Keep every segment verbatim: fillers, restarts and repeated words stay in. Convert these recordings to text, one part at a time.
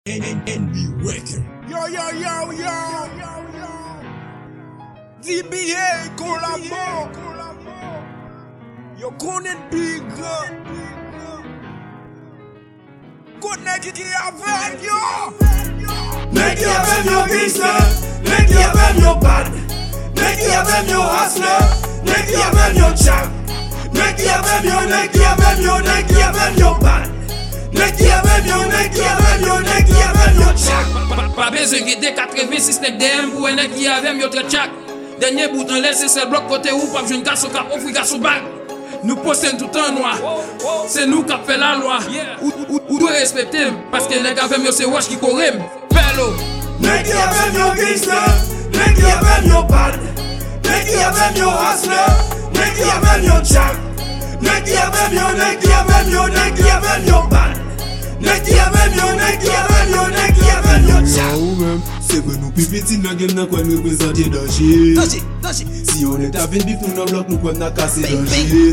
N B Record. Yo, yo, yo, yo, yo, yo. D B A, collabo. Yo connais big. Connect qui avec yo. Nèg qui avec yo gangster, nèg qui avec yo bad, nèg qui avec yo hustler, nèg qui avec yo champ, nèg qui avec yo, nèg qui avec yo, nèg qui avec yo bad, nèg qui avec yo, nèg qui avec yo, nèg qui avec yo champ. Pas besoin de quatre-vingt-six nèg D M pour un nèg qui avec yo très chak. Dernier bout en laisse c'est bloc côté où pas jeune garçon cap offrir garçon bag. Nous postons tout en noir. C'est nous qui fait la loi. Ou ou ou doit respecter parce que nèg avec yo c'est wash qui correm. Bello. Nèg qui avec yo gangster, nèg qui avec yo bad, nèg qui avec yo hustler, nèg qui avec yo champ, nèg qui avec yo, nèg qui avec yo, nèg qui avec yo bad, nèg qui avec yo, nèg qui avec yo, nèg qui avec yo champ. C'est que nous pipiti dans game dans quoi nous représenter danger. Danger, danger. Si on est à vingt bif nous dans bloc nous quoi n'a cassé danger.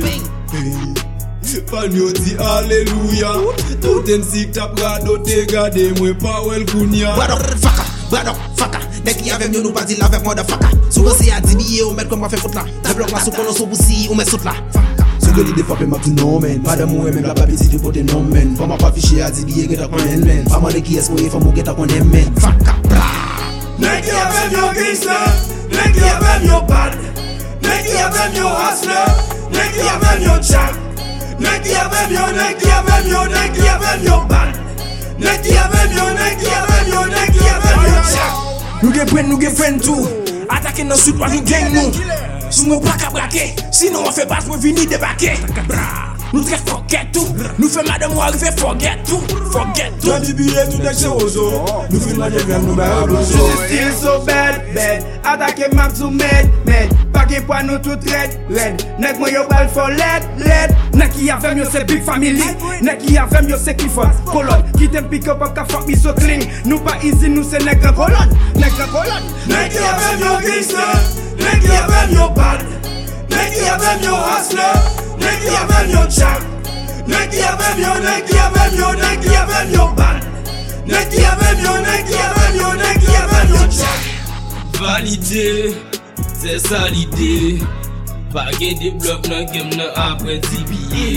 Pan yo dit alléluia. Tout en si tap rado te gade moi pas wel kounya. Badok faka, badok faka. Nèg qui avec nous pas dit la avec motherfucker. Souvent c'est à D B A on met comme on fait faute là. Le bloc là sous qu'on sous boussi on met saute là. Ce que l'idée frappe m'a tout non men. Madame ou même la papi si tu pote non men. Pas m'a pas fiché à D B A get a connaît men. Pas mal qui est pour faut get a connaît men. Faka bra. Nèg qui avec yo gangster, nèg qui avec yo bad, nèg qui avec yo hustler, nèg qui avec yo champ, nèg qui avec yo, nèg qui avec yo, nèg qui avec yo bad, nèg qui avec yo, nèg qui avec yo, nèg qui avec yo champ. Nous gen prenne, nous gen friend tout. Attaquer dans sud pas nous gang nous. Si nous pas qu'à braquer, sinon on fait pas pour venir débarquer. Nous très forget tout. Nous fait madame ou arriver forget tout. Forget tout. Dans D B A tout est ozo. Nous filmons la game nous ba Je suis still so bad, bad. Attaquer map to med, med. Paquet pour nous tout red, red. Nèg moi yo bal for lead, lead. Nèg qui avec yo c'est big family. Nèg qui avec yo c'est qui for colonne. Qui t'aime pick up up ka fuck me so clean. Nous pas easy nous c'est nèg colonne. Nèg colonne. Nèg qui avec yo gangster, nèg qui avec yo bad, nèg qui avec yo hustler, nèg qui avec yo champ, nèg qui avec yo, nèg qui avec yo, nèg qui avec yo bad, nèg qui avec yo, nèg qui avec yo, nèg qui avec yo champ. Validé, c'est ça l'idée. Pas gain des blocs dans game nan après D B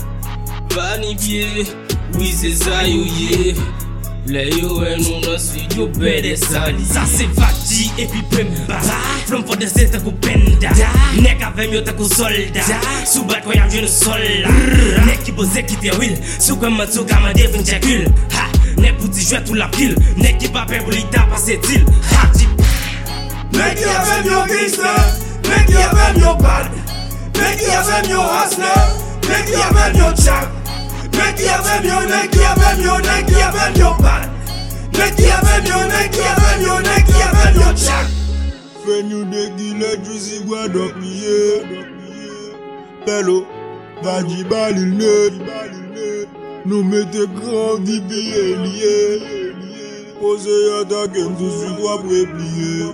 A. Vanifié, oui c'est ça yo yeah. Les yo et nous dans studio bête sali. Ça c'est Vati et puis Pemba. From for the set ko penda. Nèg avec yo ta ko soldat. Sous bat ko y'a jeune soldat. Nèg qui pose qui te will. Sous comme matso kama devin jacul. Ha, nèg pour ti jouer tout la pile. Nèg qui pas peur pour l'ita passer til. Ha, nèg qui avec yo gangster, nèg qui avec yo bad, nèg qui avec yo hustler, nèg qui avec yo champ, nèg qui avec yo, nèg qui avec yo, nèg qui avec yo bad, nèg qui avec yo, nèg qui avec yo, nèg qui avec yo champ. Fais nous déguiler juicy guadok nié. Bello, Vaji balil net. Nous mettez grand D B A lié. Posez à ta game tout sur toi pour plier.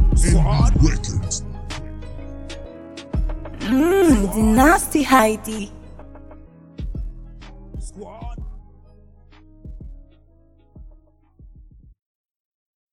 Mmm, the nasty Heidi.